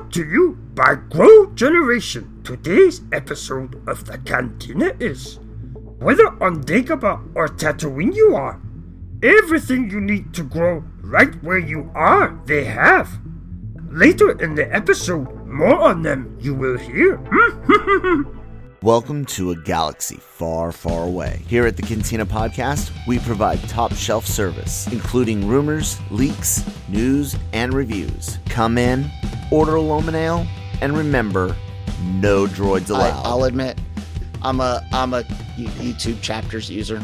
Brought to you by Grow Generation. Today's episode of the Cantina is: whether on Dagobah or Tatooine you are, everything you need to grow right where you are, they have. Later in the episode, more on them you will hear. Welcome to a galaxy far, far away. Here at the Cantina Podcast, we provide top shelf service, including rumors, leaks, news, and reviews. Come in, order a Loman Ale, and remember, no droids allowed. I'll admit, I'm a YouTube chapters user.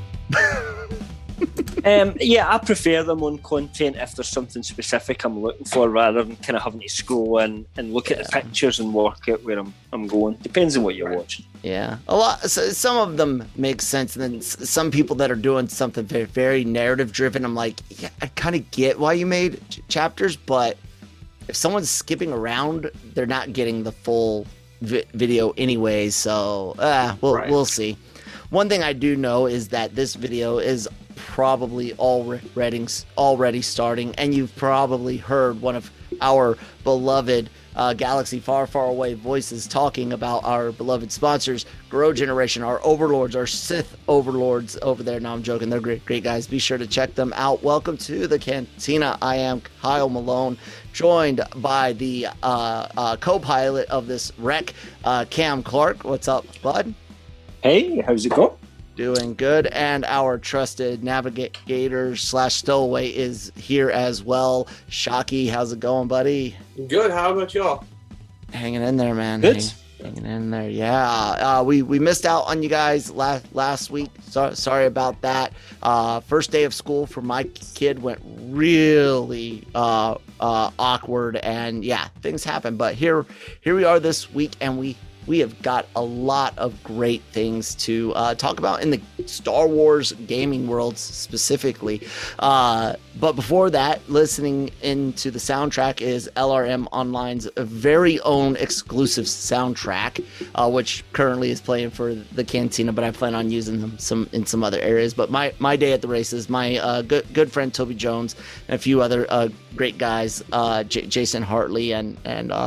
Yeah, I prefer them on content if there's something specific I'm looking for, rather than kind of having to scroll in and look at the pictures and work out where I'm going. Depends on what you're watching. Yeah, some of them make sense, and then some people that are doing something very, very narrative driven, I'm like, yeah, I kind of get why you made chapters, but if someone's skipping around, they're not getting the full video anyway. So we'll see. One thing I do know is that this video is probably already starting, and you've probably heard one of our beloved galaxy far, far away voices talking about our beloved sponsors, Grow Generation, our overlords, our Sith overlords over there. No, I'm joking. They're great guys. Be sure to check them out. Welcome to the Cantina. I am Kyle Malone, joined by the co-pilot of this wreck, Cam Clark. What's up, bud? Hey, how's it going? Doing good. And our trusted navigator / stowaway is here as well. Shocky, how's it going, buddy? Good. How about y'all? Hanging in there, man. Good. Hanging in there. Yeah. We missed out on you guys last week. Sorry about that. First day of school for my kid went really awkward, and yeah, things happen. But here we are this week, and we have got a lot of great things to talk about in the Star Wars gaming world specifically. But before that, listening into the soundtrack is LRM Online's very own exclusive soundtrack, which currently is playing for the Cantina, but I plan on using them in some other areas. But my day at the races, my good friend Toby Jones and a few other great guys, Jason Hartley and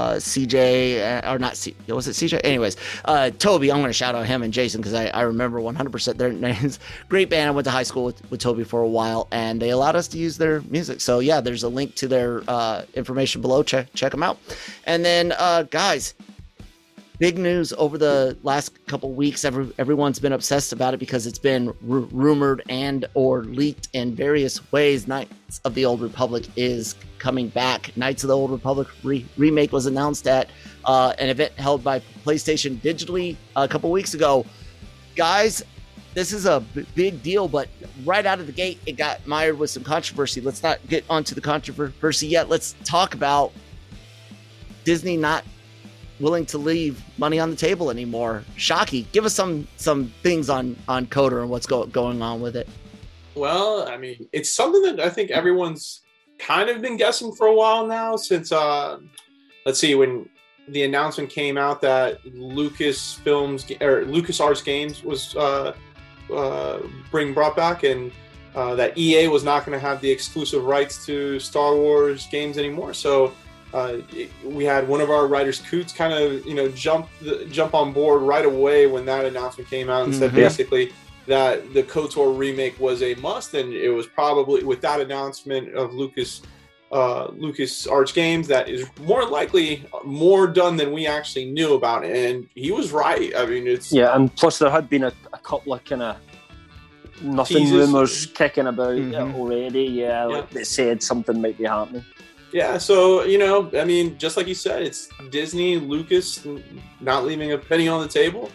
CJ, or not C, was it CJ? Anyways, Toby, I'm going to shout out him and Jason because I remember 100% their names. Great band. I went to high school with Toby for a while, and they allowed us to use their music. So yeah, there's a link to their information below. Check them out. And then guys, big news over the last couple weeks. Everyone's been obsessed about it because it's been rumored and or leaked in various ways. Knights of the Old Republic is coming back. Knights of the Old Republic remake was announced at an event held by PlayStation digitally a couple weeks ago. Guys, this is a big deal, but right out of the gate, it got mired with some controversy. Let's not get onto the controversy yet. Let's talk about Disney not willing to leave money on the table anymore. Shocky, give us some things on KOTOR and what's going on with it. Well, I mean, it's something that I think everyone's kind of been guessing for a while now since, let's see, when the announcement came out that LucasArts Games was brought back, and that EA was not going to have the exclusive rights to Star Wars games anymore. So we had one of our writers, Coots, kind of jump on board right away when that announcement came out and said basically that the KOTOR remake was a must, and it was probably with that announcement of LucasArts Games that is more likely more done than we actually knew about, and he was right. I mean, and plus there had been a couple of kind of nothing rumors kicking about already. That said something might be happening. Yeah, so I mean, just like you said, it's Disney, Lucas not leaving a penny on the table.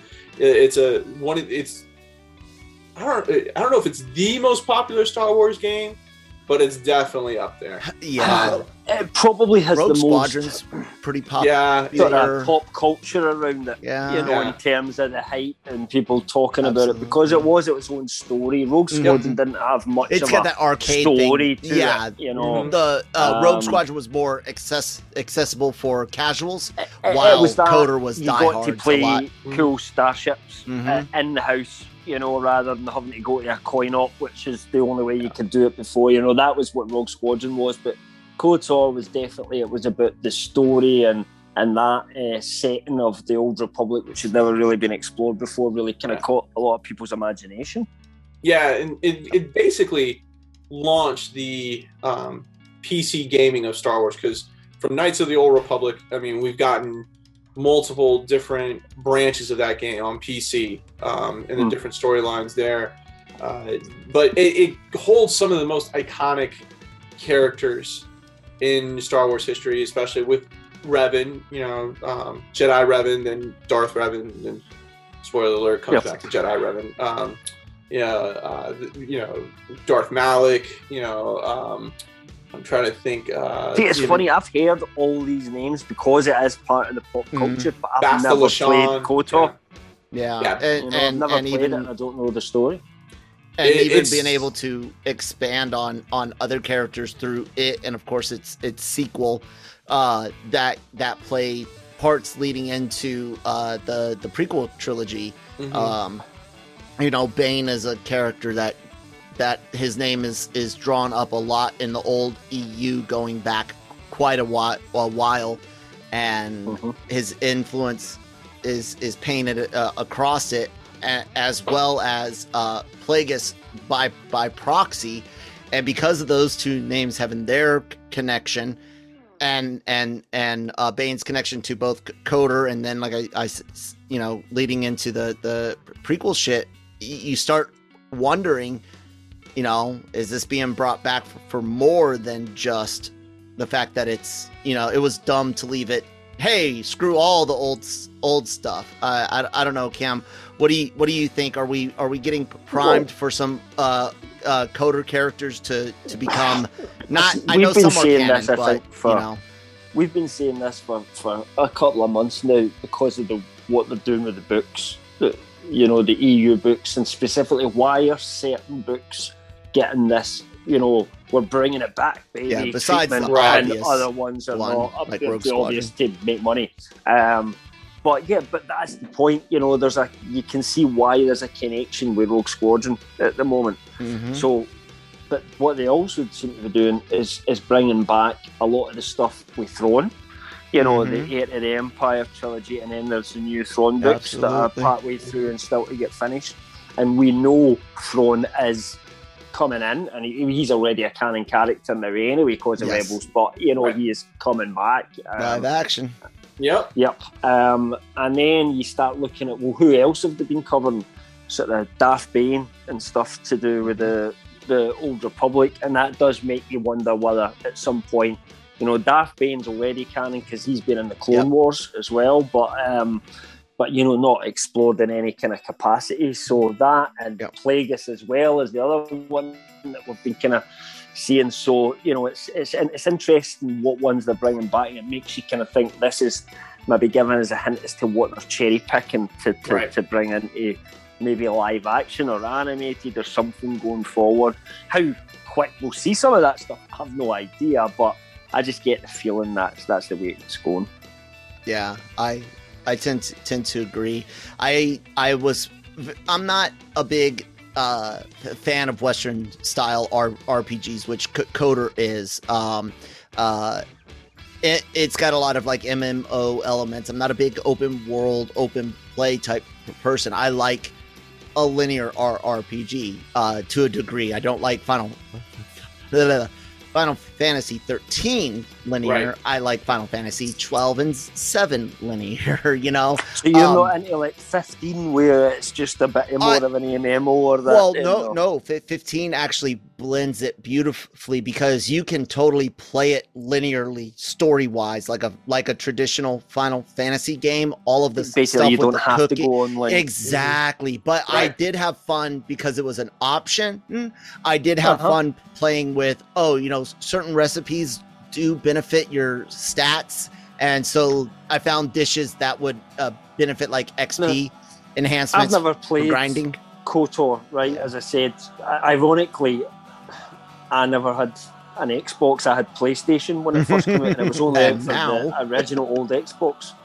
I don't know if it's the most popular Star Wars game, but it's definitely up there. Yeah, it probably has Rogue the Squadron's most pretty popular. Yeah, sort of pop culture around it. Yeah, in terms of the hype and people talking about it, because it was its own story. Rogue Squadron didn't have much it's of got a that arcade story thing. to it. The Rogue Squadron was more accessible for casuals, while KOTOR was diehards. You got to play cool starships in the house. Rather than having to go to a coin op, which is the only way you could do it before. That was what Rogue Squadron was, but KOTOR was definitely, it was about the story and that setting of the Old Republic, which had never really been explored before, really kind of caught a lot of people's imagination. Yeah, and it basically launched the PC gaming of Star Wars, because from Knights of the Old Republic, I mean, we've gotten multiple different branches of that game on PC and the different storylines there. But it holds some of the most iconic characters in Star Wars history, especially with Revan, Jedi Revan, then Darth Revan, then spoiler alert, comes back to Jedi Revan. Darth Malak, I'm trying to think. It's funny, I've heard all these names because it is part of the pop culture, but I've Basta never Lashan, played KOTOR. Yeah. I've never played it, and I don't know the story. And even being able to expand on other characters through it, and of course its sequel, that play parts leading into the prequel trilogy. Bane is a character that his name is drawn up a lot in the old EU, going back quite a while, and his influence is painted across it, as well as Plagueis by proxy. And because of those two names having their connection, and Bane's connection to both KOTOR, and then like I leading into the prequel shit, you start wondering, is this being brought back for more than just the fact that it's, it was dumb to leave it, hey, screw all the old stuff. I don't know, Cam. What do you think? Are we getting primed for some KOTOR characters to become not? I know some are canon, but we've been saying this for a couple of months now because of what they're doing with the books, the EU books, and specifically why are certain books getting this? We're bringing it back, baby. Yeah, besides the and other ones are not like the obvious to make money. But that's the point. You can see why there's a connection with Rogue Squadron at the moment. So, but what they also seem to be doing is bringing back a lot of the stuff with Thrawn. The Heir to the Empire trilogy, and then there's the new Thrawn books that are partway through and still to get finished. And we know Thrawn is coming in, and he's already a canon character now anyway because of Rebels, but he is coming back. Live action. Yep. And then you start looking at, well, who else have they been covering? Sort of Darth Bane and stuff to do with the Old Republic, and that does make you wonder whether at some point, Darth Bane's already canon because he's been in the Clone Wars as well, but not explored in any kind of capacity. So that, and Plagueis as well as the other one that we've been kind of seeing. So it's interesting what ones they're bringing back. It makes you kind of think this is maybe giving us a hint as to what they're cherry picking to bring into maybe live action or animated or something going forward. How quick we'll see some of that stuff, I have no idea, but I just get the feeling that's the way it's going. Yeah, I tend to agree. I'm not a big fan of Western style RPGs, which KOTOR is. It's got a lot of like MMO elements. I'm not a big open world, open play type person. I like a linear RPG to a degree. I don't like Final Fantasy 13 linear. Right. I like Final Fantasy 12 and 7 linear, So you're not into like 15 where it's just a bit more of an MMO or that? Well, no. 15 actually blends it beautifully because you can totally play it linearly, story-wise, like a traditional Final Fantasy game. All of this stuff you with don't have to go on like exactly. But I did have fun because it was an option. I did have fun playing with certain recipes do benefit your stats, and so I found dishes that would benefit like XP enhancements. I've never played grinding KOTOR, right? As I said, ironically, I never had an Xbox. I had PlayStation when it first came out, and it was only out for the original old Xbox.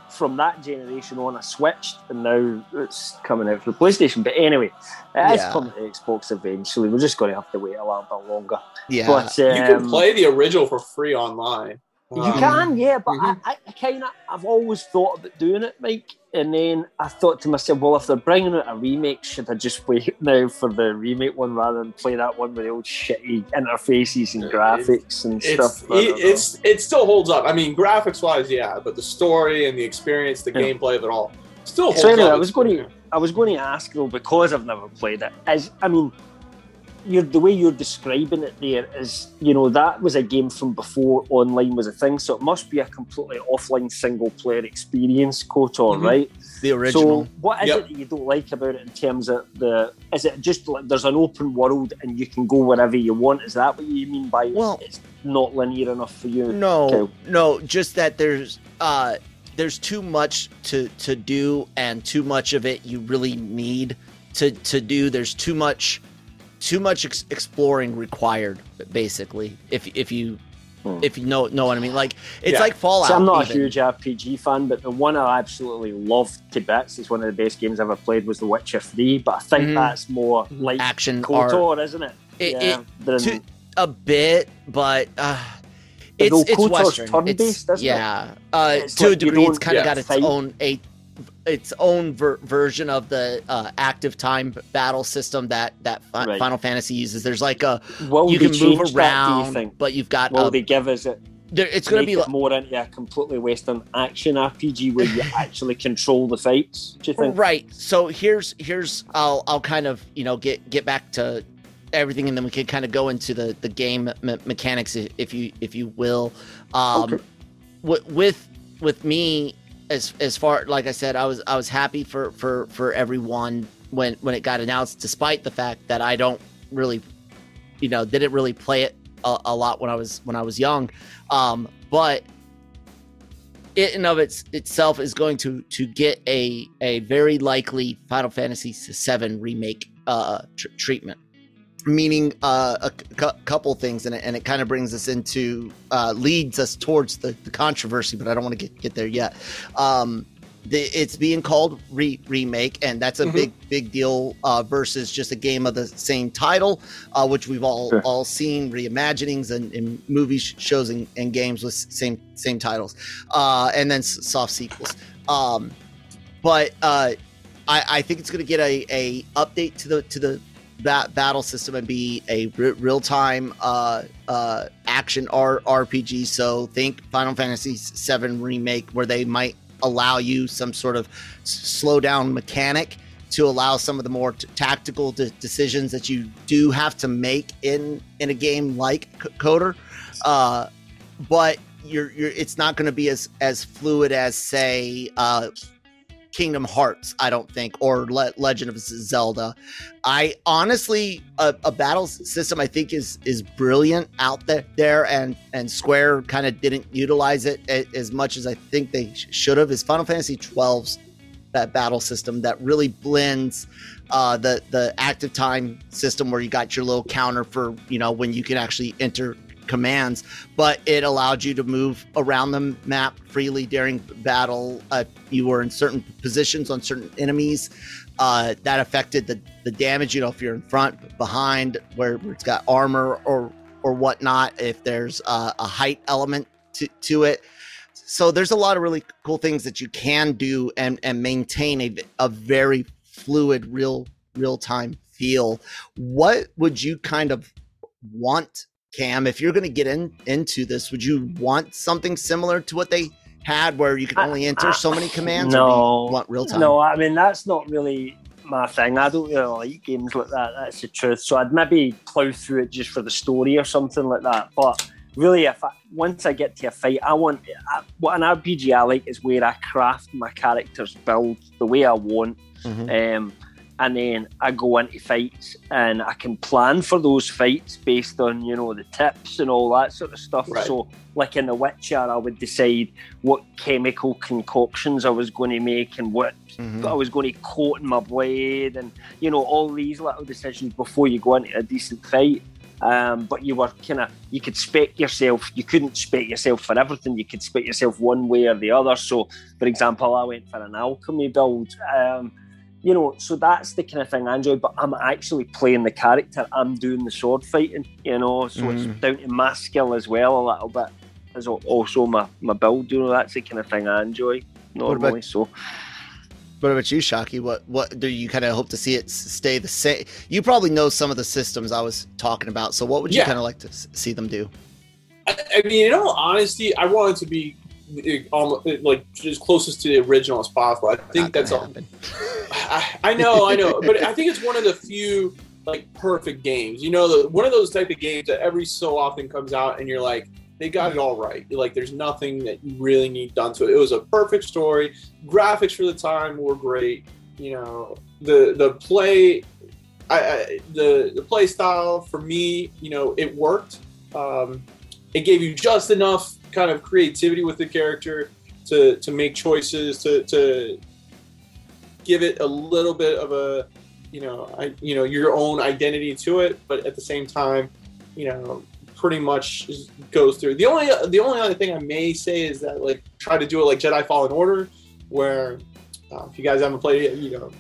from that generation on, I switched, and now it's coming out for PlayStation. But anyway, it is coming to Xbox eventually. We're just going to have to wait a little bit longer. Yeah, but, you can play the original for free online. You can, but I've always thought about doing it, Mike. And then I thought to myself, well, if they're bringing out a remake, should I just wait now for the remake one rather than play that one with the old shitty interfaces and graphics and stuff? It still holds up. I mean, graphics-wise, but the story and the experience, the gameplay of it all still holds up. I was going to ask though, because I've never played it. The way you're describing it there is, that was a game from before online was a thing, so it must be a completely offline single-player experience, KOTOR, right? The original. So what is it that you don't like about it in terms of is it just like there's an open world and you can go wherever you want? Is that what you mean by it's not linear enough for you? No, just that there's too much to do, and too much of it you really need to do. There's too much exploring required, basically. If you know what I mean, like it's like Fallout. So I'm not a huge RPG fan, but the one I absolutely loved to bits, it's one of the best games I've ever played, was The Witcher 3. But I think that's more like action KOTOR, isn't it? A bit, but it's Western. Turn-based, isn't it? It's to a degree, it's kind of got its own version of the active time battle system that Final Fantasy uses. There's like you can move around, but you've got. Will they give us it? It's going to be more into a completely Western action RPG where you actually control the fights. Do you think? Right. So here's I'll kind of get back to everything, and then we can kind of go into the game mechanics if you will. With me. As far, like I said, I was happy for everyone when it got announced, despite the fact that I don't really, didn't really play it a lot when I was young. But it in of itself is going to get a very likely Final Fantasy VII remake treatment. Meaning a couple things, and it kind of brings us into leads us towards the controversy, but I don't want to get there yet. It's being called remake, and that's a big deal versus just a game of the same title, which we've all seen reimaginings and movies, shows, and games with same titles, and then soft sequels. But I think it's going to get a update to the battle system and be a real-time action RPG. So think Final Fantasy VII Remake, where they might allow you some sort of slow-down mechanic to allow some of the more tactical decisions that you do have to make in a game like KOTOR. But it's not going to be as fluid as, say, Kingdom Hearts, I don't think, or Legend of Zelda. I honestly, a battle system I think is brilliant out there, and Square kind of didn't utilize it as much as I think they should have. Is Final Fantasy XII's that battle system that really blends the active time system, where you got your little counter for when you can actually enter commands, but it allowed you to move around the map freely during battle. You were in certain positions on certain enemies that affected the damage, if you're in front, behind, where it's got armor or whatnot, if there's a height element to it. So there's a lot of really cool things that you can do and maintain a very fluid real-time feel. What would you kind of want, Cam, if you're going to get into this? Would you want something similar to what they had, where you could only enter so many commands? No, or do you want real time? No, I mean, that's not really my thing. I don't really like games like that. That's the truth. So I'd maybe plow through it just for the story or something like that. But really, once I get to a fight, what an RPG I like is where I craft my character's build the way I want. Mm-hmm. And then I go into fights and I can plan for those fights based on, the tips and all that sort of stuff. Right. So like in The Witcher, I would decide what chemical concoctions I was going to make and what I was going to coat in my blade and, all these little decisions before you go into a decent fight. But you were you could spec yourself. You couldn't spec yourself for everything. You could spec yourself one way or the other. So, for example, I went for an alchemy build. So that's the kind of thing I enjoy. But I'm actually playing the character. I'm doing the sword fighting. So it's down to my skill as well a little bit. Is also my build. That's the kind of thing I enjoy normally. What about you, Shockey? What do you kind of hope to see it stay the same? You probably know some of the systems I was talking about. So what would you kind of like to see them do? I mean, in all honesty, I want it to be like as closest to the original as possible. I think that's all. I know, but I think it's one of the few like perfect games. One of those type of games that every so often comes out and you're like, they got it all right. Like, there's nothing that you really need done to it. It was a perfect story. Graphics for the time were great. The play, the play style for me, it worked. It gave you just enough kind of creativity with the character to make choices, to give it a little bit of a, your own identity to it, but at the same time, pretty much goes through. The only other thing I may say is that, like, try to do it like Jedi Fallen Order, where if you guys haven't played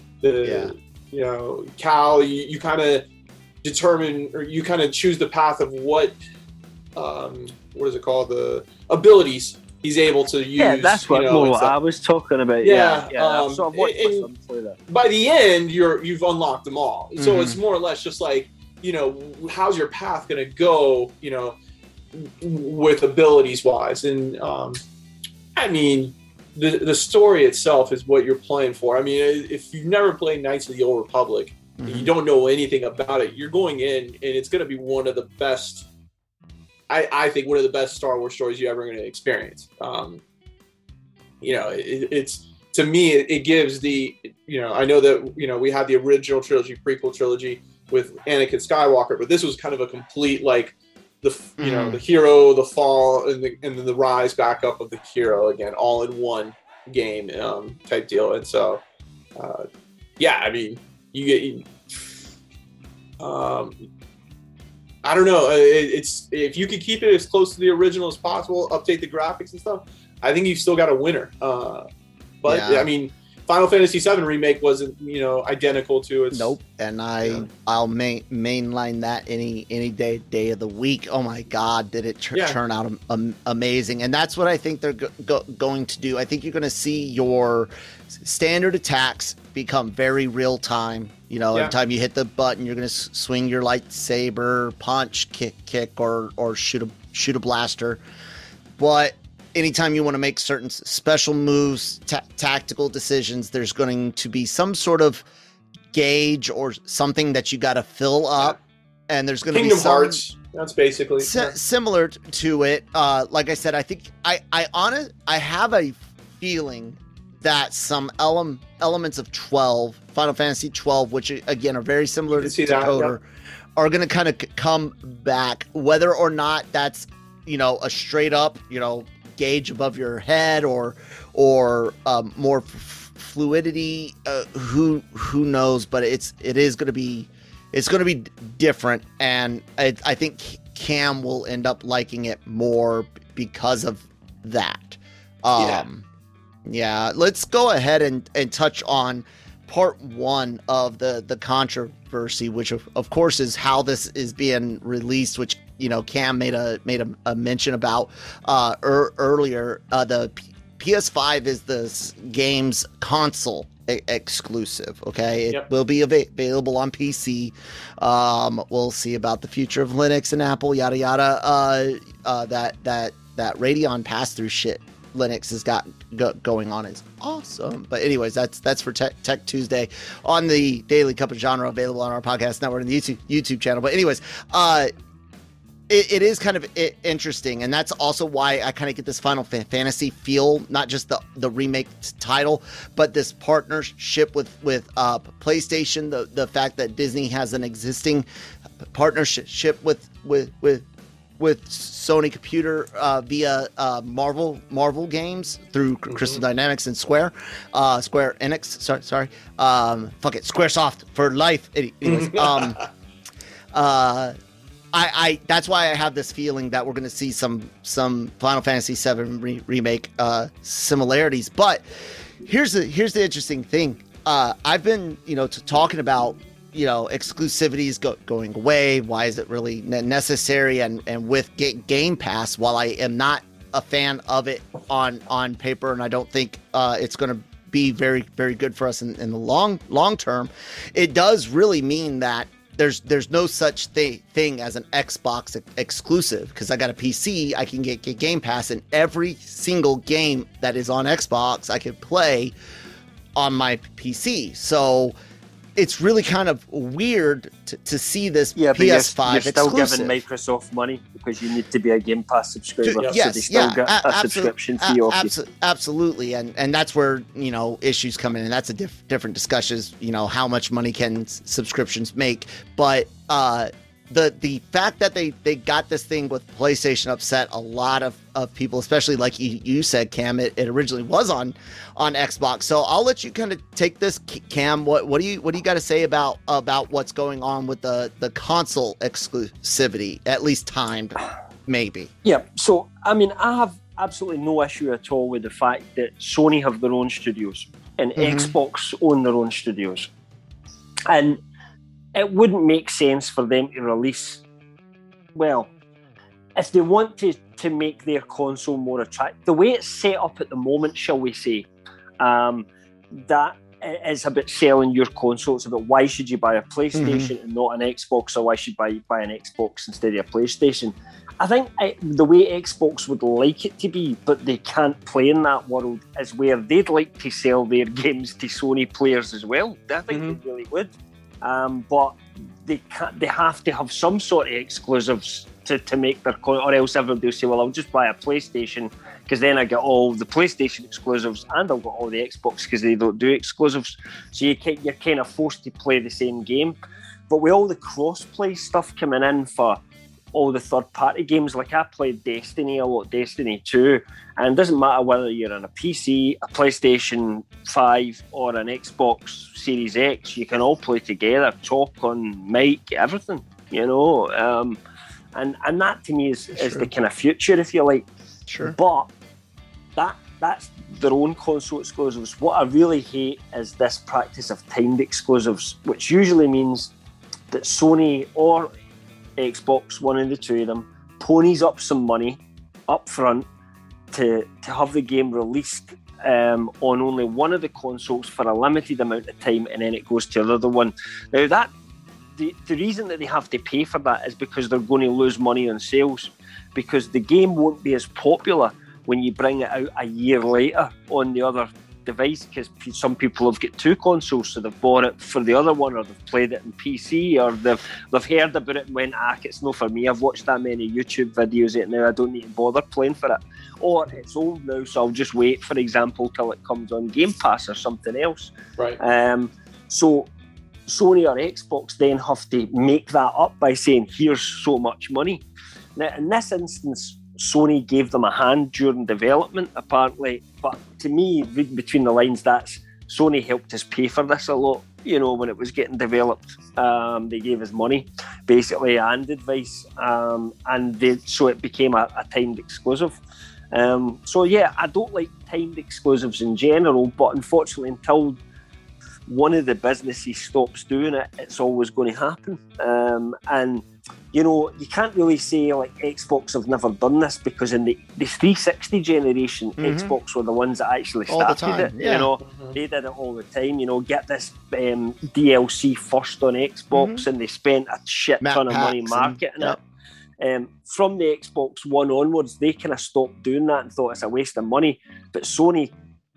it, Cal, you kind of determine, or you kind of choose the path of what is it called, the abilities he's able to use. Yeah, that's what I was talking about. So I've watched some play that. By the end, you've unlocked them all. So it's more or less just like, how's your path going to go, with abilities wise. And, I mean, the story itself is what you're playing for. I mean, if you've never played Knights of the Old Republic, and you don't know anything about it, you're going in and it's going to be one of the best, I think one of the best Star Wars stories you're ever going to experience. It's, to me, it gives the, I know that, we had the original trilogy, prequel trilogy, with Anakin Skywalker, but this was kind of a complete, like, the the hero, the fall, and then the rise back up of the hero again, all in one game type deal. And so, I mean, you get, I don't know, it's, if you could keep it as close to the original as possible, update the graphics and stuff, I think you've still got a winner. I mean, Final Fantasy VII Remake wasn't, identical to its... Nope, and I'll mainline that any day of the week. Oh my God, did it turn out amazing. And that's what I think they're going to do. I think you're going to see your standard attacks become very real time. Every time you hit the button, you're going to swing your lightsaber, punch, kick, or shoot a blaster. But anytime you want to make certain special moves, tactical decisions, there's going to be some sort of gauge or something that you got to fill up, and there's going to be Kingdom Hearts. That's basically similar to it. Like I said, I think I have a feeling that some elements of Final Fantasy 12, which again are very similar to Decoder, are going to kind of come back, whether or not that's a straight up gauge above your head or more fluidity, who knows, but it is going to be different, and I think Cam will end up liking it more because of that. Let's go ahead and touch on part one of the controversy, which of course is how this is being released, which Cam made a mention about earlier. The PS5 is the game's console exclusive. Okay, it will be available on PC. We'll see about the future of Linux and Apple, yada yada. That Radeon pass-through shit Linux has got going on is awesome. But anyways, that's for Tech Tuesday on the Daily Cup of Genre, available on our podcast network and the YouTube channel. But anyways, it is kind of interesting, and that's also why I kind of get this Final Fantasy feel, not just the remake title, but this partnership with PlayStation. The fact that Disney has an existing partnership with Sony Computer via Marvel games through Crystal Dynamics and Square Enix. Sorry. Fuck it, SquareSoft for life. Anyways, I that's why I have this feeling that we're going to see some Final Fantasy VII remake similarities. But here's the interesting thing. I've been talking about exclusivities going away. Why is it really necessary? And with Game Pass, while I am not a fan of it on paper, and I don't think it's going to be very, very good for us in the long term, it does really mean that there's no such thing as an Xbox exclusive, because I got a PC. I can get Game Pass, and every single game that is on Xbox I can play on my PC. So it's really kind of weird to see this PS5 you're still exclusive. giving Microsoft money because you need to be a Game Pass subscriber. Yes, so they still get a subscription fee off you. Absolutely, and that's where issues come in, and that's a different discussion. How much money can subscriptions make? But the fact that they got this thing with PlayStation upset a lot of people, especially like you said, Cam. It originally was on Xbox. So I'll let you kind of take this, Cam. What do you got to say about what's going on with the console exclusivity, at least timed, maybe? Yeah. So I mean, I have absolutely no issue at all with the fact that Sony have their own studios and Xbox own their own studios, and it wouldn't make sense for them to release, well, if they want to make their console more attractive, the way it's set up at the moment, shall we say, that is about selling your console. It's about why should you buy a PlayStation and not an Xbox, or why should you buy an Xbox instead of a PlayStation. I think the way Xbox would like it to be, but they can't play in that world, is where they'd like to sell their games to Sony players as well. I think they really would. But they have to have some sort of exclusives to make their or else everybody will say, well, I'll just buy a PlayStation because then I get all the PlayStation exclusives and I'll get all the Xbox because they don't do exclusives. So you're kind of forced to play the same game. But with all the cross-play stuff coming in for all the third-party games, like I played Destiny a lot, Destiny 2, and it doesn't matter whether you're on a PC, a PlayStation 5 or an Xbox Series X, you can all play together, talk on mic, everything, and that to me is the kind of future, if you like. Sure. But that's their own console exclusives. What I really hate is this practice of timed exclusives, which usually means that Sony or Xbox, one of the two of them, ponies up some money up front to have the game released on only one of the consoles for a limited amount of time, and then it goes to the other one. Now the reason that they have to pay for that is because they're going to lose money on sales, because the game won't be as popular when you bring it out a year later on the other device, because some people have got two consoles, so they've bought it for the other one, or they've played it in PC, or they've heard about it and went, it's not for me, I've watched that many YouTube videos of it now, I don't need to bother playing for it, or it's old now, so I'll just wait, for example, till it comes on Game Pass or something else. Right. So Sony or Xbox then have to make that up by saying, here's so much money. Now in this instance, Sony gave them a hand during development, apparently. But to me, reading between the lines, that's Sony helped us pay for this a lot. When it was getting developed, they gave us money, basically, and advice, so it became a timed exclusive. So yeah, I don't like timed exclusives in general, but unfortunately, until one of the businesses stops doing it, it's always going to happen. And you can't really say like Xbox have never done this, because in the 360 generation, Xbox were the ones that actually started it. Yeah. They did it all the time. Get this DLC first on Xbox, and they spent a shit ton of money marketing it. From the Xbox One onwards, they kind of stopped doing that and thought it's a waste of money. But Sony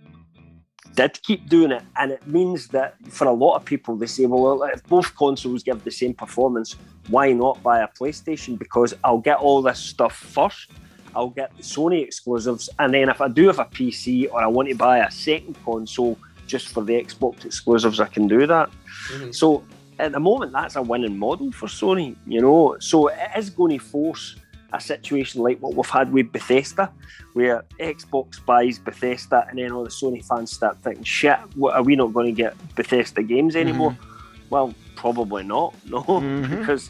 did keep doing it, and it means that for a lot of people, they say, well, if both consoles give the same performance, why not buy a PlayStation? Because I'll get all this stuff first, I'll get the Sony exclusives, and then if I do have a PC or I want to buy a second console just for the Xbox exclusives, I can do that. So at the moment, that's a winning model for Sony, so it is going to force a situation like what we've had with Bethesda, where Xbox buys Bethesda and then all the Sony fans start thinking, shit, are we not going to get Bethesda games anymore? Well, probably not, no, because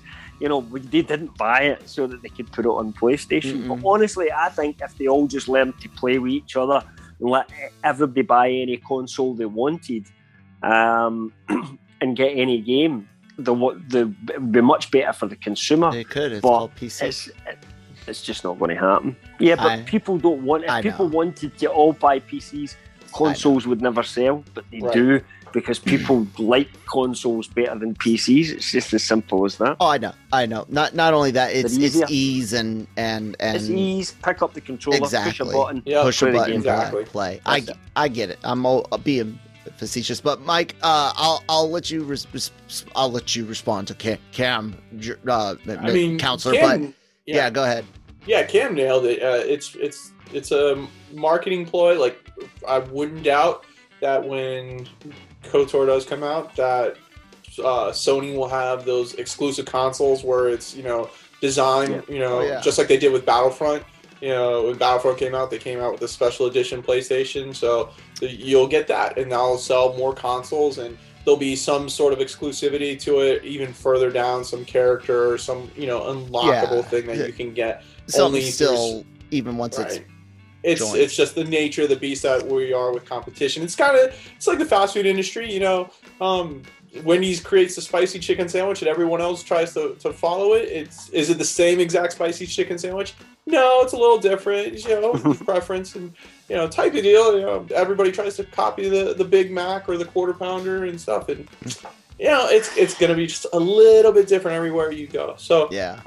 they didn't buy it so that they could put it on PlayStation. But honestly, I think if they all just learned to play with each other and let everybody buy any console they wanted, and get any game, it would be much better for the consumer. They could. It's but called PC. It's just not going to happen. Yeah, but people don't want it. If people wanted to all buy PCs, consoles would never sell, but they do, because people like consoles better than PCs. It's just as simple as that. Oh, I know. Not only that, it's ease and it's ease. Pick up the controller, push a button, push a button, exactly. Play. I get it. I'm being facetious, but Mike, I'll let you respond to Cam, counselor. Cam, but go ahead. Yeah, Cam nailed it. It's a marketing ploy. Like, I wouldn't doubt that when KOTOR does come out, that Sony will have those exclusive consoles where it's designed just like they did with Battlefront. When Battlefront came out, they came out with a special edition PlayStation, so you'll get that, and that'll sell more consoles, and there'll be some sort of exclusivity to it, even further down, some character or some unlockable thing that you can get. Something still, even once it's just the nature of the beast that we are with competition. It's like the fast food industry. Wendy's creates the spicy chicken sandwich and everyone else tries to follow it. Is it the same exact spicy chicken sandwich? No, it's a little different, preference and type of deal. Everybody tries to copy the Big Mac or the Quarter Pounder and stuff, and it's gonna be just a little bit different everywhere you go. So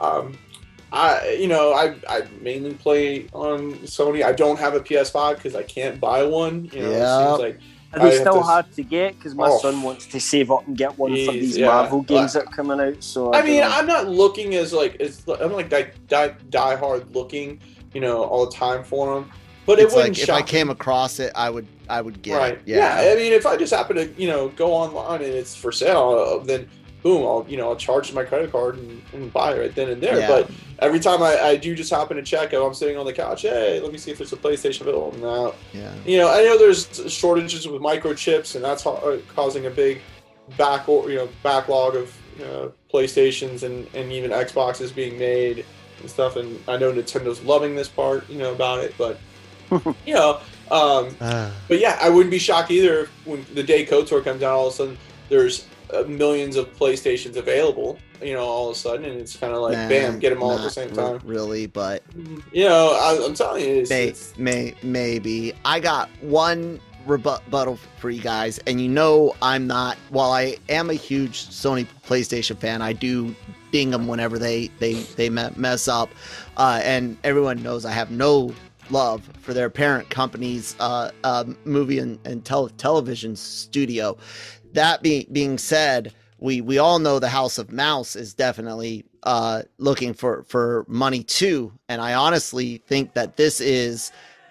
I mainly play on Sony. I don't have a PS5 because I can't buy one. It seems like. Are they still hard to get? Because my son wants to save up and get one for these Marvel games that are coming out. So I'm not looking I'm like die hard looking, all the time for them. But it wouldn't if I came across it, I would get it. Yeah. I mean, if I just happen to go online and it's for sale, then boom, I'll charge my credit card and buy it right then and there. Yeah. But every time I do just happen to check, if I'm sitting on the couch, hey, let me see if there's a PlayStation available. No. Yeah. I know there's shortages with microchips, and that's causing a big backlog of PlayStations and even Xboxes being made and stuff. And I know Nintendo's loving this part, about it, but but yeah, I wouldn't be shocked either when the day KOTOR comes out, all of a sudden there's millions of PlayStations available, all of a sudden, and it's kind of like, bam, get them all at the same time. Really, but I'm telling you, maybe. I got one rebuttal for you guys, and I'm not. While I am a huge Sony PlayStation fan, I do ding them whenever they mess up, and everyone knows I have no love for their parent company's movie and television studio. That being said, we all know the House of Mouse is definitely looking for money too, and I honestly think that this is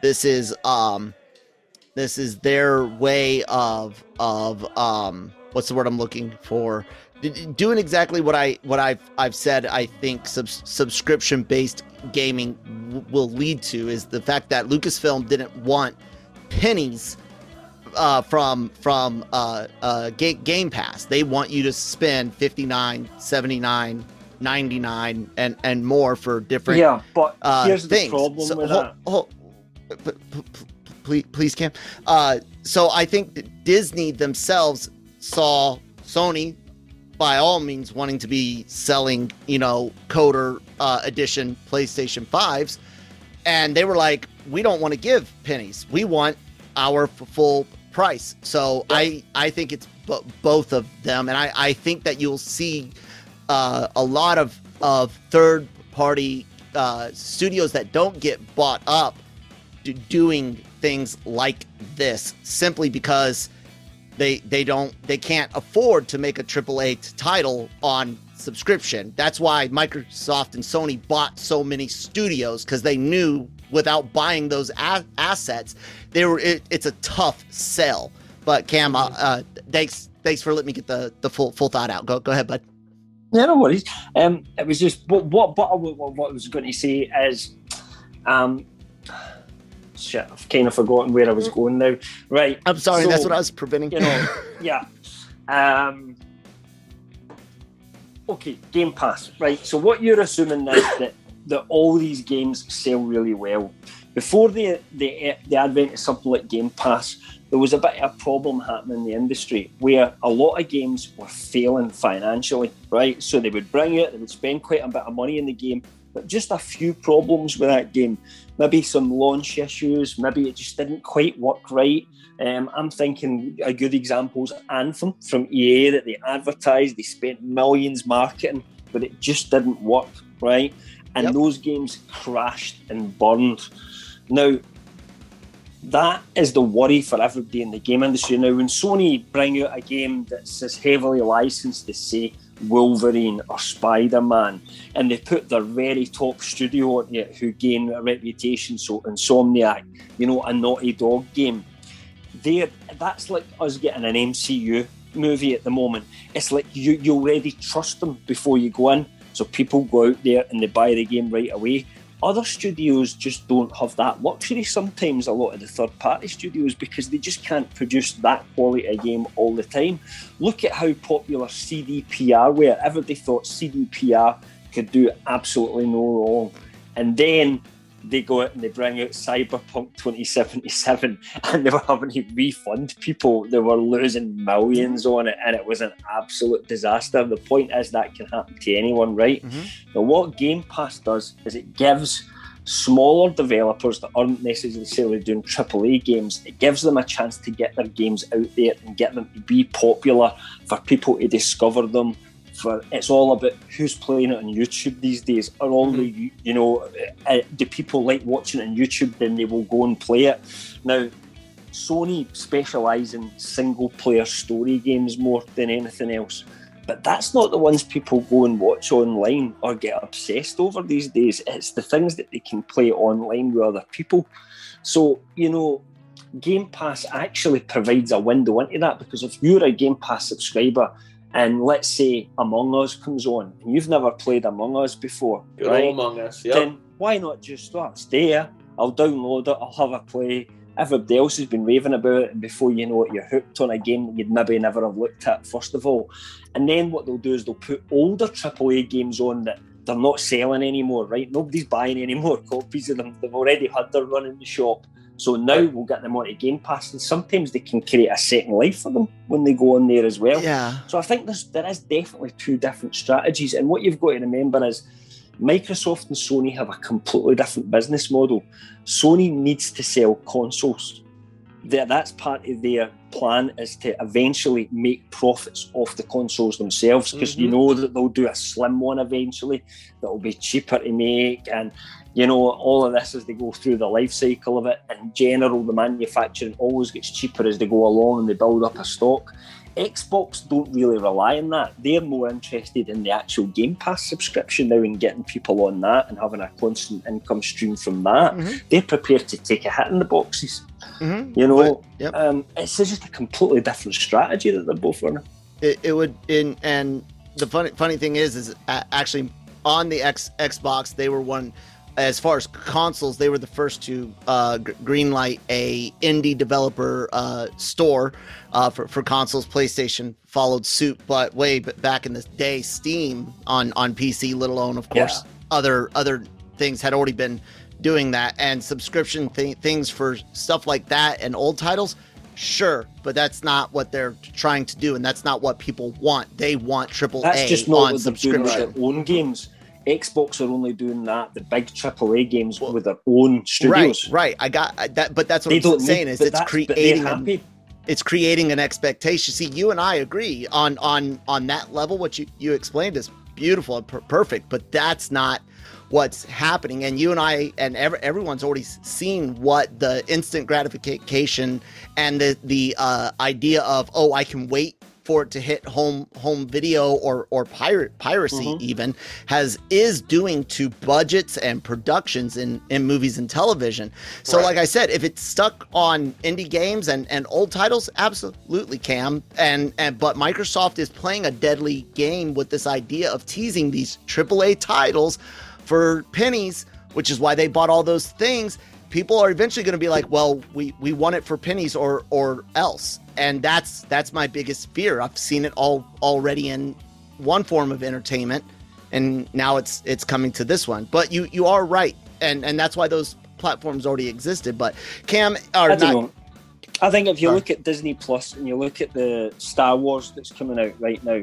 their way of what's the word I'm looking for? Doing exactly what I've said. I think subscription based gaming will lead to is the fact that Lucasfilm didn't want pennies from Game Pass. They want you to spend $59, $79, $99 and more for different but here's things. The problem with that. Please, Cam. So I think that Disney themselves saw Sony by all means wanting to be selling, KOTOR edition PlayStation 5s, and they were like, we don't want to give pennies. We want our full price. So I think it's both of them, and I think that you'll see a lot of third party studios that don't get bought up doing things like this simply because they can't afford to make a AAA title on subscription. That's why Microsoft and Sony bought so many studios, because they knew without buying those assets, it's a tough sell. But Cam, thanks for letting me get the full thought out. Go ahead, bud. Yeah, no worries. It was just what I was going to say is, shit, I've kind of forgotten where I was going now. Right. I'm sorry, so, that's what I was preventing. Yeah. okay, Game Pass, right? So what you're assuming is that all these games sell really well. Before the advent of something like Game Pass, there was a bit of a problem happening in the industry where a lot of games were failing financially, right? So they would bring it, they would spend quite a bit of money in the game, but just a few problems with that game. Maybe some launch issues, maybe it just didn't quite work right. I'm thinking a good example is Anthem from EA that they advertised, they spent millions marketing, but it just didn't work, right? And those games crashed and burned. Now, that is the worry for everybody in the game industry. Now, when Sony bring out a game that's as heavily licensed as, say, Wolverine or Spider-Man, and they put their very top studio on it who gain a reputation, so Insomniac, you know, a Naughty Dog game, that's like us getting an MCU movie at the moment. It's like you already trust them before you go in, so people go out there and they buy the game right away. Other studios just don't have that luxury sometimes, a lot of the third-party studios, because they just can't produce that quality of game all the time. Look at how popular CDPR were. Everybody thought CDPR could do absolutely no wrong. And then they go out and they bring out Cyberpunk 2077 and they were having to refund people. They were losing millions on it and it was an absolute disaster. The point is that can happen to anyone, right? Now, what Game Pass does is it gives smaller developers that aren't necessarily doing AAA games, it gives them a chance to get their games out there and get them to be popular, for people to discover them. It's all about who's playing it on YouTube these days. Are all the, you know, do people like watching it on YouTube? Then they will go and play it. Now, Sony specialise in single-player story games more than anything else, but that's not the ones people go and watch online or get obsessed over these days. It's the things that they can play online with other people. So, you know, Game Pass actually provides a window into that, because if you're a Game Pass subscriber and let's say Among Us comes on, and you've never played Among Us before, Good right? old Among Us, yep. Then why not just, it's there, I'll download it, I'll have a play. Everybody else has been raving about it, and before you know it, you're hooked on a game that you'd maybe never have looked at, first of all. And then what they'll do is they'll put older AAA games on that they're not selling anymore, right? Nobody's buying any more copies of them. They've already had their run in the shop. So now we'll get them onto Game Pass, and sometimes they can create a second life for them when they go on there as well. Yeah. So I think there is definitely two different strategies. And what you've got to remember is Microsoft and Sony have a completely different business model. Sony needs to sell consoles. That's part of their plan, is to eventually make profits off the consoles themselves, because you know that they'll do a slim one eventually that will be cheaper to make, and you know, all of this as they go through the life cycle of it. In general, the manufacturing always gets cheaper as they go along and they build up a stock. Xbox don't really rely on that. They're more interested in the actual Game Pass subscription now and getting people on that and having a constant income stream from that. They're prepared to take a hit in the boxes. You know, it's just a completely different strategy that they're both running. It would, and the funny thing is actually on the Xbox, they were one. As far as consoles, they were the first to greenlight a indie developer store for consoles. PlayStation followed suit, but way back in the day, Steam on PC, let alone, of course, other things had already been doing that. And subscription things for stuff like that and old titles, sure, but that's not what they're trying to do, and that's not what people want. They want AAA that's just not on what subscription. They're doing with their own games. Xbox are only doing that, the big AAA games, with their own studios. Right. I got that, but that's what I'm saying is it's creating an expectation. See, you and I agree on that level. What you explained is beautiful and perfect, but that's not what's happening. And you and I and everyone's already seen what the instant gratification and the idea of, I can wait for it to hit home video or piracy even is doing to budgets and productions in movies and television. So like I said, if it's stuck on indie games and old titles, absolutely, Cam. But Microsoft is playing a deadly game with this idea of teasing these AAA titles for pennies, which is why they bought all those things. People are eventually going to be like, well, we want it for pennies or else. And that's my biggest fear. I've seen it already in one form of entertainment, and now it's coming to this one. But you are right, and that's why those platforms already existed. But Cam, I don't know. I think if you look at Disney Plus and you look at the Star Wars that's coming out right now,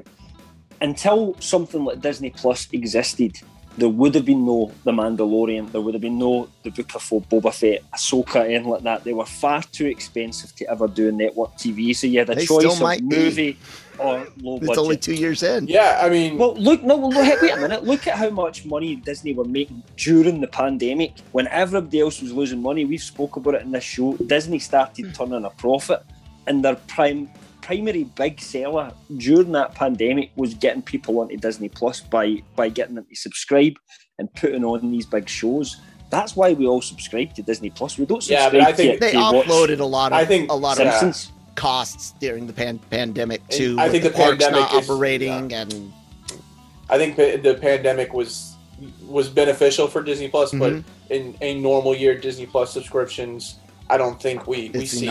until something like Disney Plus existed, there would have been no The Mandalorian, there would have been no The Book of Boba Fett, Ahsoka, anything like that. They were far too expensive to ever do network TV. So you had a choice of movie or low budget. It's only 2 years in. Yeah, I mean... Well, wait a minute. Look at how much money Disney were making during the pandemic. When everybody else was losing money, we've spoke about it in this show, Disney started turning a profit, and their primary big seller during that pandemic was getting people onto Disney Plus by getting them to subscribe and putting on these big shows. That's why we all subscribe to Disney Plus. We don't subscribe. Yeah, but I think they offloaded a lot of Simpsons. Costs during the pandemic too. I think the pandemic not operating, and I think the pandemic was beneficial for Disney Plus, but in a normal year, Disney Plus subscriptions, I don't think we see.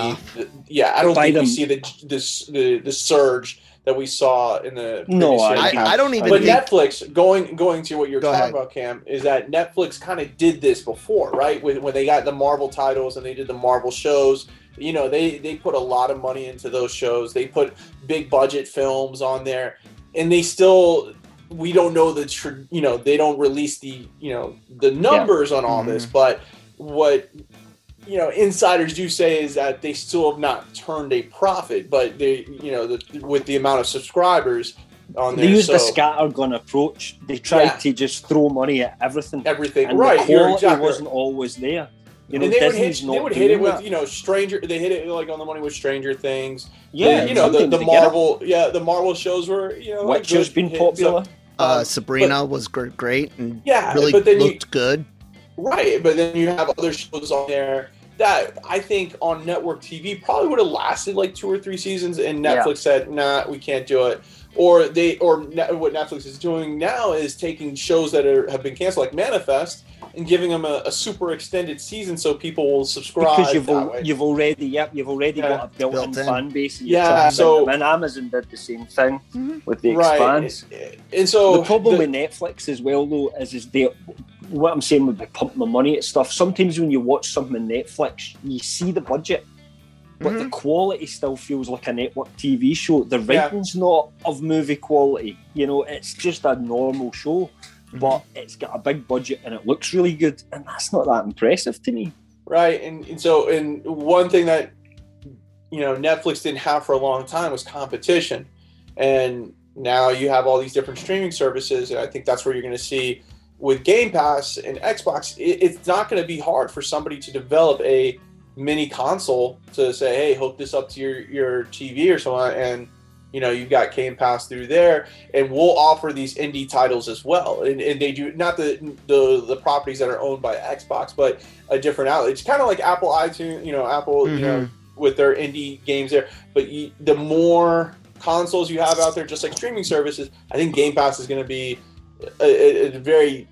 I don't think we see the surge that we saw in the previous year. I don't even. But think... Netflix, going to what you're talking about, Cam, is that Netflix kind of did this before, right? When they got the Marvel titles and they did the Marvel shows, you know, they put a lot of money into those shows. They put big budget films on there, and they still. We don't know they don't release the numbers on all this, but what insiders do say is that they still have not turned a profit, but they with the amount of subscribers on there, they use the scattergun approach. They tried to just throw money at everything, and right. The quality wasn't always there. And they would hit it with Stranger. They hit it like on the money with Stranger Things. Yeah, the Marvel. Yeah, the Marvel shows were which has been popular. Sabrina was great and really looked good. Right, but then you have other shows on there that I think on network TV probably would have lasted like 2 or 3 seasons, and Netflix said, "Nah, we can't do it." Or what Netflix is doing now is taking shows that have been canceled, like Manifest, and giving them a super extended season so people will subscribe. Because you've already got a built-in fan base. And Amazon did the same thing with the Expanse. And so the problem with Netflix as well, though, is what I'm saying with the pumping the money at stuff. Sometimes when you watch something on Netflix, you see the budget, but the quality still feels like a network TV show. The writing's not of movie quality. It's just a normal show. But it's got a big budget and it looks really good, and that's not that impressive to me. Right, and one thing that Netflix didn't have for a long time was competition, and now you have all these different streaming services, and I think that's where you're going to see with Game Pass and Xbox. It's not going to be hard for somebody to develop a mini console to say, "Hey, hook this up to your TV or so on," and you've got Game Pass through there, and we'll offer these indie titles as well. And they do not the properties that are owned by Xbox, but a different outlet. It's kind of like Apple iTunes, Apple, with their indie games there. But the more consoles you have out there, just like streaming services, I think Game Pass is going to be a very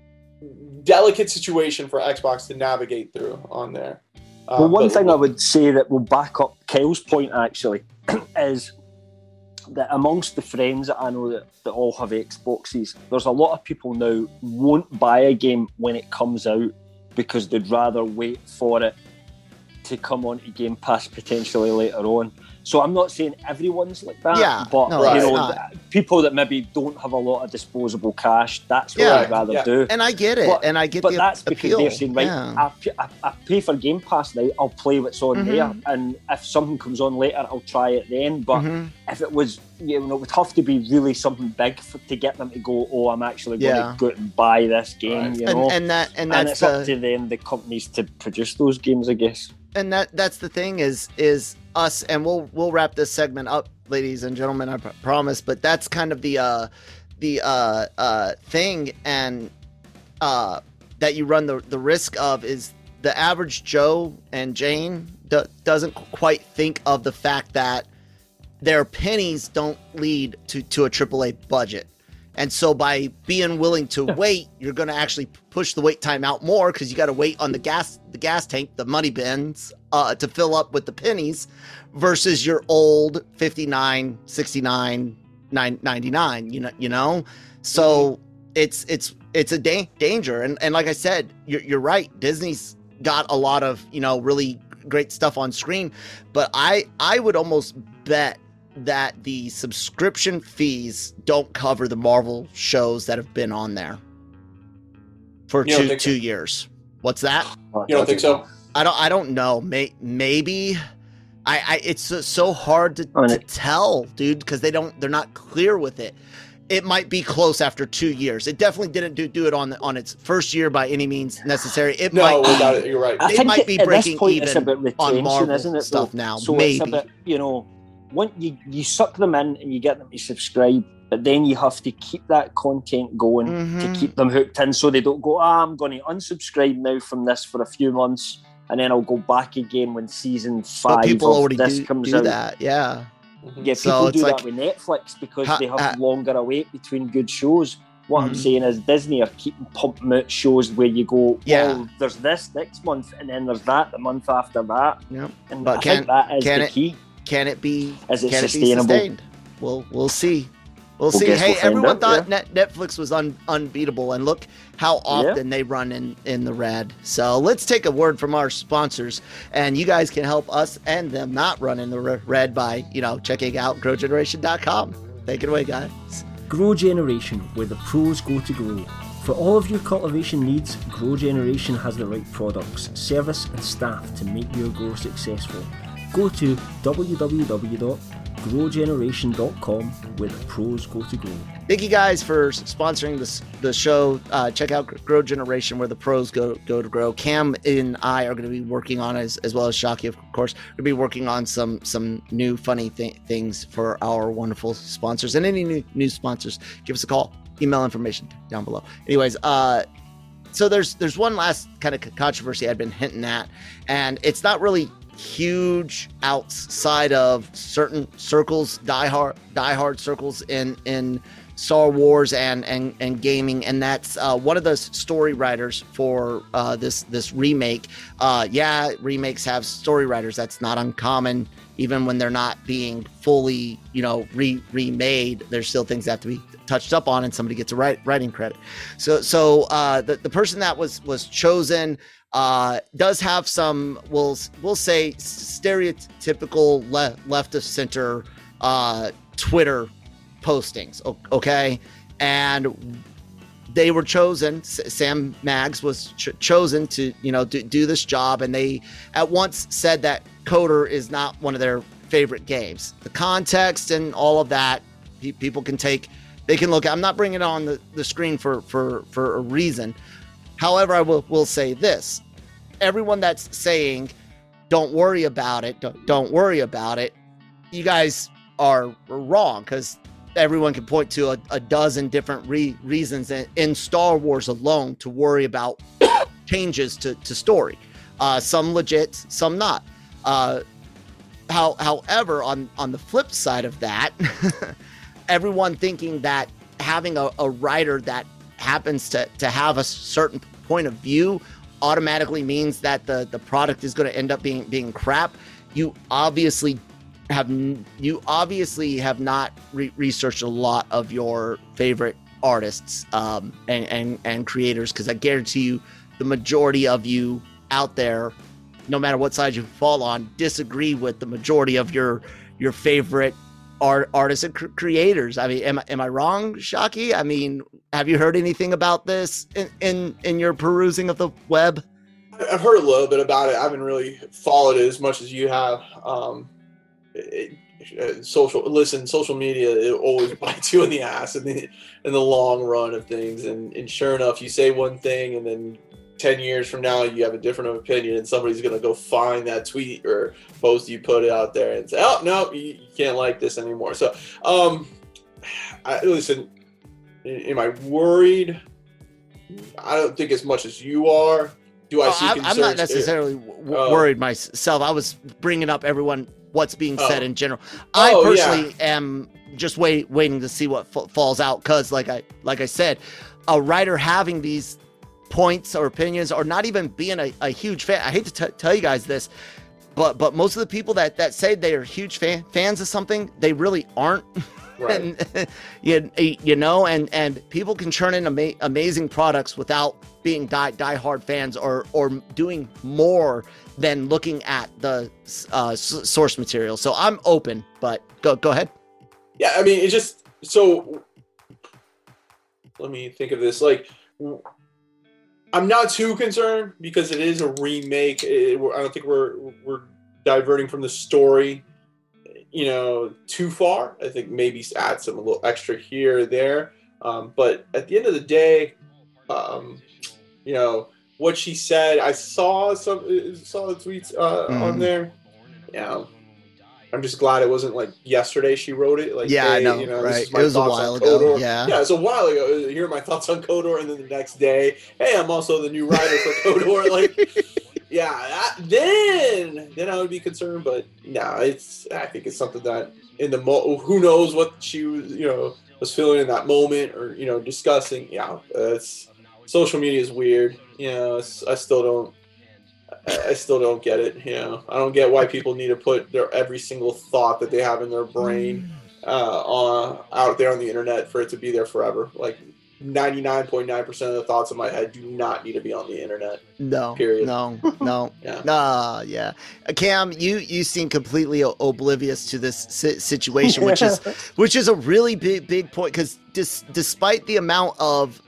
delicate situation for Xbox to navigate through on there. One thing I would say that will back up Kyle's point actually is that amongst the friends that I know that all have Xboxes, there's a lot of people now won't buy a game when it comes out because they'd rather wait for it to come onto Game Pass potentially later on. So I'm not saying everyone's like that, but people that maybe don't have a lot of disposable cash, that's what I'd rather do. And I get it, and I get the appeal. But that's because they're saying, I pay for Game Pass now, I'll play what's on there, and if something comes on later, I'll try it then. But if it was, it would have to be really something big to get them to go, oh, I'm actually going to go out and buy this game, And it's up to them, the companies, to produce those games, I guess. And that's the thing is us, and we'll wrap this segment up, ladies and gentlemen, I promise. But that's kind of the thing, and that you run the risk of is the average Joe and Jane doesn't quite think of the fact that their pennies don't lead to a AAA budget. And so by being willing to wait, you're going to actually push the wait time out more, because you got to wait on the gas tank, the money bins, to fill up with the pennies, versus your old $59, $69 $9.99. You know, so it's a danger. And like I said, you're right. Disney's got a lot of really great stuff on screen, but I would almost bet that the subscription fees don't cover the Marvel shows that have been on there for two years. What's that? You don't think so? I don't know. Maybe. It's so hard to tell, dude, because they're not clear with it. It might be close after 2 years. It definitely didn't do it on its first year by any means necessary. Without it, you're right. They might be breaking even it's about retention, on Marvel isn't it, stuff though? now. So maybe. it's about, once you suck them in and you get them to subscribe, but then you have to keep that content going to keep them hooked in, so they don't go, I'm going to unsubscribe now from this for a few months, and then I'll go back again when season 5 people of already this comes do out. That, yeah. Yeah, So people it's do like, that with Netflix because they have longer a wait between good shows. What I'm Mhm. saying is Disney are keeping pumping out shows where you go, Yeah. well, there's this next month, and then there's that the month after that. Yep. And But I think that is the key. Can it be? Is it can sustainable? It be sustained? We'll see. We'll see. guess Hey, we'll find everyone out, thought Netflix was unbeatable, and look how often Yeah. they run in the red. So let's take a word from our sponsors, and you guys can help us and them not run in the red by checking out GrowGeneration.com. Take it away, guys. Grow Generation, where the pros go to grow. For all of your cultivation needs, Grow Generation has the right products, service and staff to make your grow successful. Go to www.growgeneration.com, where the pros go to grow. Thank you guys for sponsoring the show. Check out Grow Generation, where the pros go to grow. Cam and I are going to be working on, as well as Shockey, of course, we're going to be working on some new funny things for our wonderful sponsors. And any new sponsors, give us a call. Email information down below. Anyways, so there's one last kind of controversy I've been hinting at, and it's not really huge outside of certain circles, diehard circles in Star Wars and gaming, and that's one of the story writers for this remake. Remakes have story writers. That's not uncommon. Even when they're not being fully, remade, there's still things that have to be touched up on, and somebody gets a writing credit. So the person that was chosen does have some, we'll say, stereotypical left of center Twitter postings. Okay, and they were chosen. Sam Maggs was chosen to do this job, and they at once said that Coder is not one of their favorite games. The context and all of that, people can take. They can look. I'm not bringing it on the screen for a reason. However, I will say this: everyone that's saying, "Don't worry about it," don't worry about it, you guys are wrong, because everyone can point to a dozen different reasons in Star Wars alone to worry about changes to story. Some legit, some not. However, on the flip side of that, everyone thinking that having a writer that happens to have a certain point of view automatically means that the product is going to end up being crap. You obviously have not researched a lot of your favorite artists and creators, because I guarantee you the majority of you out there, no matter what side you fall on, disagree with the majority of your favorite artists and creators. I mean, am I wrong, Shockey? I mean, have you heard anything about this in your perusing of the web? I've heard a little bit about it. I haven't really followed it as much as you have. Social media, it always bites you in the ass in the long run of things. And sure enough, you say one thing, and then 10 years from now, you have a different opinion, and somebody's going to go find that tweet or post you put it out there and say, oh, no, you can't like this anymore. So, listen, am I worried? I don't think as much as you are. Do I see concerns? I'm not necessarily worried myself. I was bringing up what's being said in general. I personally am just waiting to see what falls out, because like I said, a writer having these points or opinions, or not even being a huge fan. I hate to tell you guys this. but most of the people that say they are huge fans of something, they really aren't. Right. And you know, and people can churn in amazing products without being diehard fans or doing more than looking at the source material. So I'm open, but go ahead. Yeah, I mean, it's just so. Let me think of this. Like, I'm not too concerned because it is a remake. I don't think we're diverting from the story, too far. I think maybe add a little extra here or there. But at the end of the day, what she said, I saw the tweets on there. Yeah. I'm just glad it wasn't like yesterday she wrote it. Like, yeah, hey, I know, right? This is my it was a thoughts while on ago. KOTOR. Yeah, it's a while ago. Here are my thoughts on KOTOR, and then the next day, hey, I'm also the new writer for KOTOR. Like, yeah, then I would be concerned. But no, I think it's something that in the who knows what she was feeling in that moment or discussing. Yeah, social media is weird. I still don't get it. I don't get why people need to put their every single thought that they have in their brain out there on the internet for it to be there forever. Like 99.9% of the thoughts in my head do not need to be on the internet. No. Period. No. Yeah. Yeah. Cam, you seem completely oblivious to this situation, which is a really big point because despite the amount of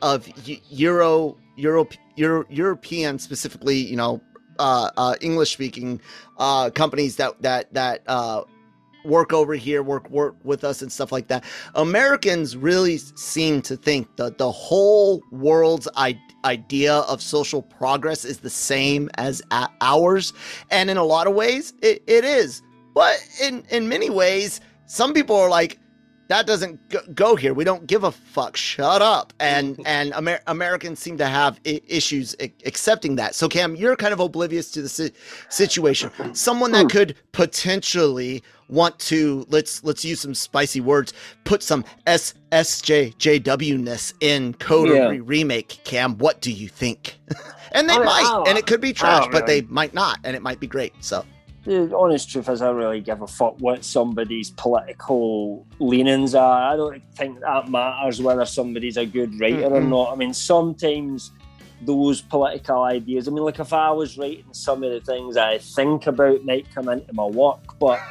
European specifically, English speaking companies that work over here, work with us and stuff like that. Americans really seem to think that the whole world's idea of social progress is the same as ours. And in a lot of ways, it is. But in many ways, some people are like, that doesn't go here. We don't give a fuck. Shut up. And Americans seem to have issues accepting that. So Cam, you're kind of oblivious to the situation. Someone that could potentially want to, let's use some spicy words, put some SJW-ness in KOTOR remake. Cam, what do you think? And they might, and it could be trash, but they might not, and it might be great. So. The honest truth is I don't really give a fuck what somebody's political leanings are. I don't think that matters whether somebody's a good writer or not. I mean, sometimes those political ideas, like if I was writing some of the things I think about might come into my work, but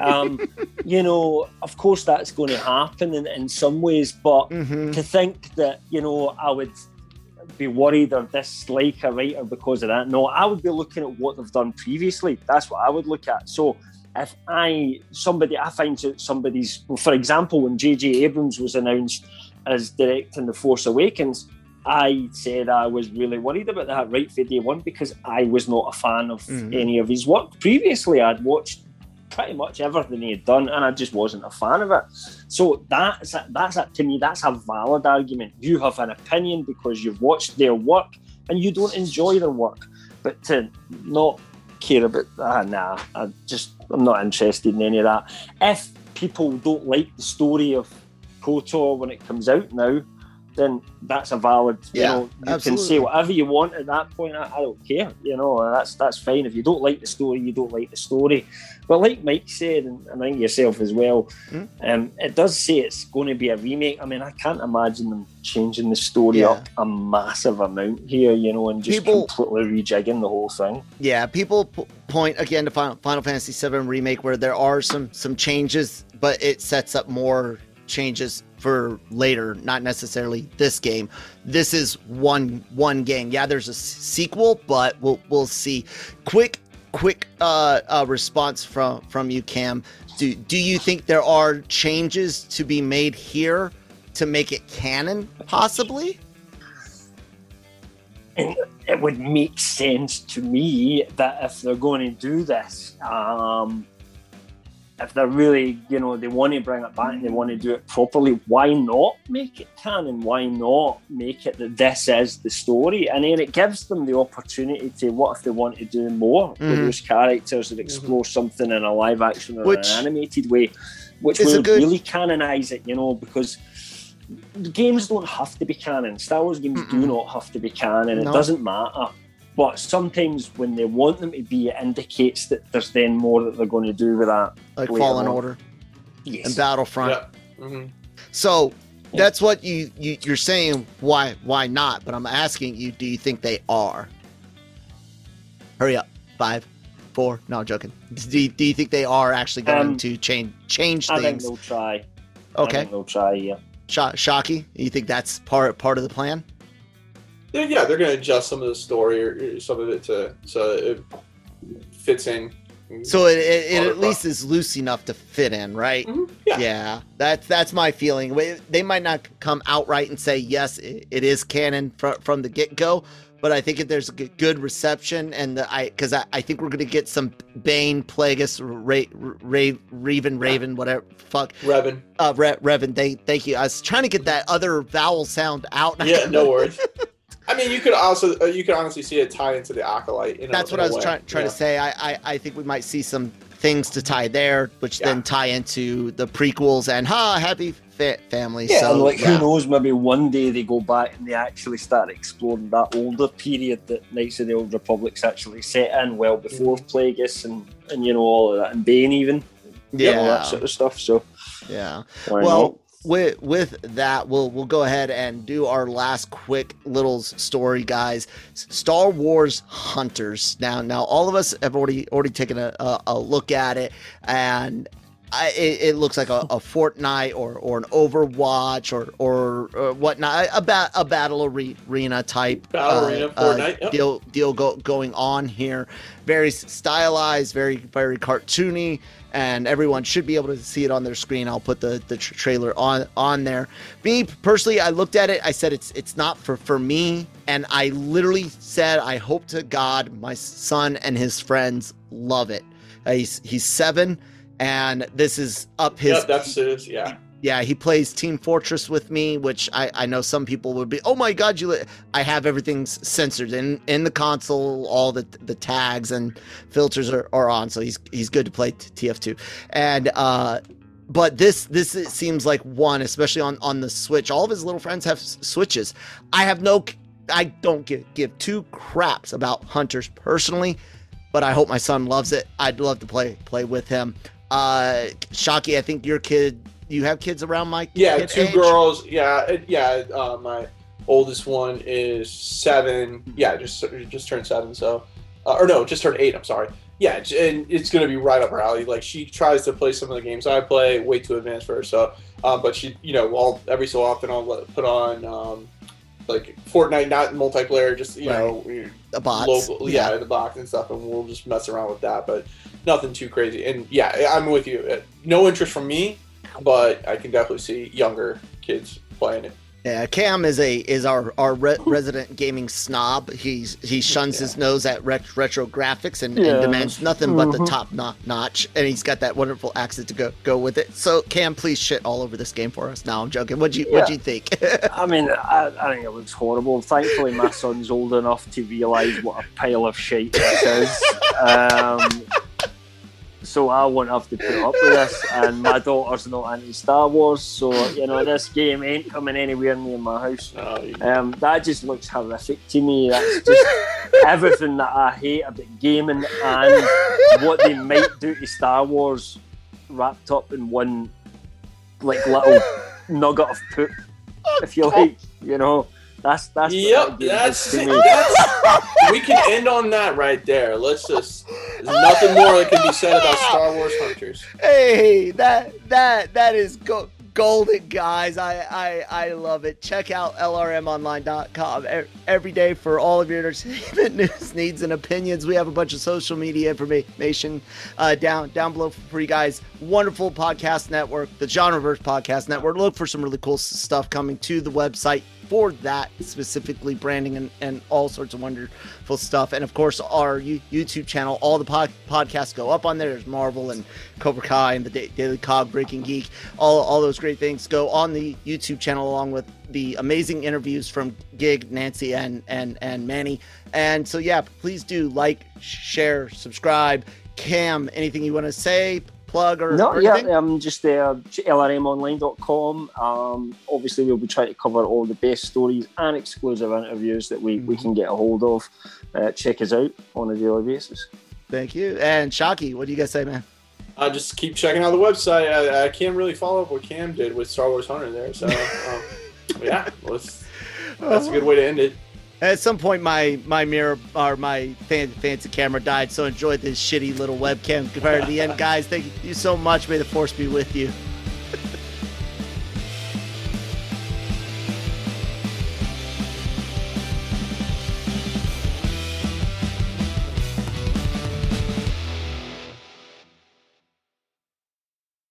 of course that's going to happen in some ways, but to think that, I would be worried or dislike a writer because of that. No, I would be looking at what they've done previously. That's what I would look at. So if I find that somebody's, for example, when J.J. Abrams was announced as directing The Force Awakens, I said I was really worried about that right from day one because I was not a fan of any of his work. Previously, I'd watched pretty much everything he had done, and I just wasn't a fan of it. So that's to me, that's a valid argument. You have an opinion because you've watched their work and you don't enjoy their work. But to not care about that, I'm not interested in any of that. If people don't like the story of KOTOR when it comes out now, then that's a valid, you can say whatever you want at that point. I don't care, that's fine. If you don't like the story, you don't like the story. But like Mike said, and I think yourself as well, it does say it's going to be a remake. I mean, I can't imagine them changing the story up a massive amount here, and just completely rejigging the whole thing. Yeah, people point again to Final Fantasy VII Remake where there are some changes, but it sets up more changes for later, not necessarily this game. This is one game. Yeah, there's a sequel, but we'll see. Quick response from you, Cam. Do you think there are changes to be made here to make it canon, possibly? And it would make sense to me that if they're going to do this, if they're really, they want to bring it back and they want to do it properly, why not make it canon? Why not make it that this is the story? And then it gives them the opportunity to, what if they want to do more with those characters and explore something in a live action or an animated way, which would really canonize it, because the games don't have to be canon. Star Wars games do not have to be canon. It doesn't matter. But sometimes when they want them to be, it indicates that there's then more that they're going to do with that. Like Fallen Order yes. and Battlefront. Yeah. Mm-hmm. So that's what you're saying. Why not? But I'm asking you, do you think they are? Hurry up. 5, 4. No, I'm joking. Do you think they are actually going to change things? I think they'll try. Okay. I think they'll try, yeah. Shockey, you think that's part of the plan? Yeah, they're going to adjust some of the story or some of it so it fits in. So it at least is loose enough to fit in, right? Mm-hmm. Yeah. That's my feeling. They might not come outright and say yes, it is canon from the get-go, but I think if there's a good reception, and because I think we're going to get some Bane, Plagueis, Raven, whatever, fuck. Revan. Revan. Thank you. I was trying to get that other vowel sound out. Yeah, no worries. I mean, you could honestly see it tie into the Acolyte. That's what I was trying to say. I think we might see some things to tie there, which then tie into the prequels and happy family. Yeah, so, and who knows? Maybe one day they go back and they actually start exploring that older period that Knights of the Old Republic's actually set in, well before Plagueis and all of that, and Bane even. All that sort of stuff. So yeah, well. With that, we'll go ahead and do our last quick little story, guys. Star Wars Hunters. Now, all of us have already taken a look at it, and it looks like a Fortnite or an Overwatch or whatnot, a battle arena type Fortnite deal going on here. Very stylized, very very cartoony. And everyone should be able to see it on their screen. I'll put the trailer on there. Me personally, I looked at it. I said it's not for me, and I literally said I hope to God my son and his friends love it. He's 7, and this is up his. Yep, that's it. Yeah. Yeah, he plays Team Fortress with me, which I know some people would be, oh my God, I have everything censored in the console, all the tags and filters are on, so he's good to play TF2. And but this it seems like one, especially on the Switch. All of his little friends have Switches. I don't give two craps about Hunters personally, but I hope my son loves it. I'd love to play with him. Shockey, I think your kid. You have kids around my kid 2 age? Girls. Yeah. My oldest one is 7. Yeah, just turned 7. So, or no, just turned 8. I'm sorry. Yeah, and it's gonna be right up her alley. Like, she tries to play some of the games I play, way too advanced for her. So, but she, every so often I'll put on like Fortnite, not multiplayer, just the bots. Local, the box and stuff, and we'll just mess around with that. But nothing too crazy. And yeah, I'm with you. No interest from me. But I can definitely see younger kids playing it. Yeah, Cam is our resident gaming snob. He shuns his nose at retro graphics and demands nothing but the top notch. And he's got that wonderful accent to go with it. So Cam, please shit all over this game for us. No, I'm joking. What'd you think? I mean, I think it looks horrible. Thankfully, my son's old enough to realise what a pile of shite this is. So I won't have to put up with this, and my daughter's not into Star Wars, so this game ain't coming anywhere near my house. That just looks horrific to me. That's just everything that I hate about gaming and what they might do to Star Wars wrapped up in one little nugget of poop, if you like. That's yep. That's we can end on that right there. Let's just. There's nothing more that can be said about Star Wars Hunters. Hey, that is golden, guys. I love it. Check out lrmonline.com every day for all of your entertainment news, needs, and opinions. We have a bunch of social media information down below for you guys. Wonderful podcast network, the Genreverse Podcast Network. Look for some really cool stuff coming to the website for that, specifically branding and all sorts of wonderful stuff. And of course, our YouTube channel, all the podcasts go up on there. There's Marvel and Cobra Kai and the Daily Cog, Breaking Geek, all those great things go on the YouTube channel, along with the amazing interviews from Gig, Nancy, and Manny. And so, yeah, please do like, share, subscribe. Cam, anything you want to say? plug or anything? Just lrmonline.com. Obviously, we'll be trying to cover all the best stories and exclusive interviews that we can get a hold of. Check us out on a daily basis. Thank you. And Shockey, what do you guys say, man? Just keep checking out the website. I can't really follow up what Cam did with Star Wars Hunter there. So, yeah, that's a good way to end it. At some point, my mirror or my fancy camera died, so enjoy this shitty little webcam compared to the end. Guys, thank you so much. May the Force be with you.